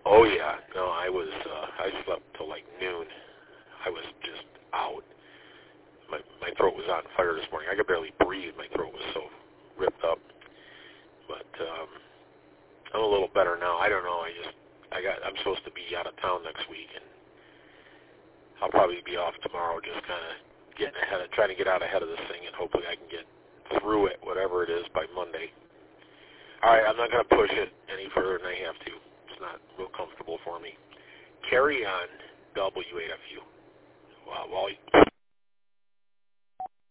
Oh yeah, no, I slept till like noon. I was just out. My throat was on fire this morning. I could barely breathe. My throat was so ripped up. But I'm a little better now. I don't know. I'm supposed to be out of town next week, and I'll probably be off tomorrow, just kind of trying to get out ahead of this thing, and hopefully I can get through it, whatever it is, by Monday. All right, I'm not going to push it any further than I have to. It's not real comfortable for me. Carry on, WAFU. Well,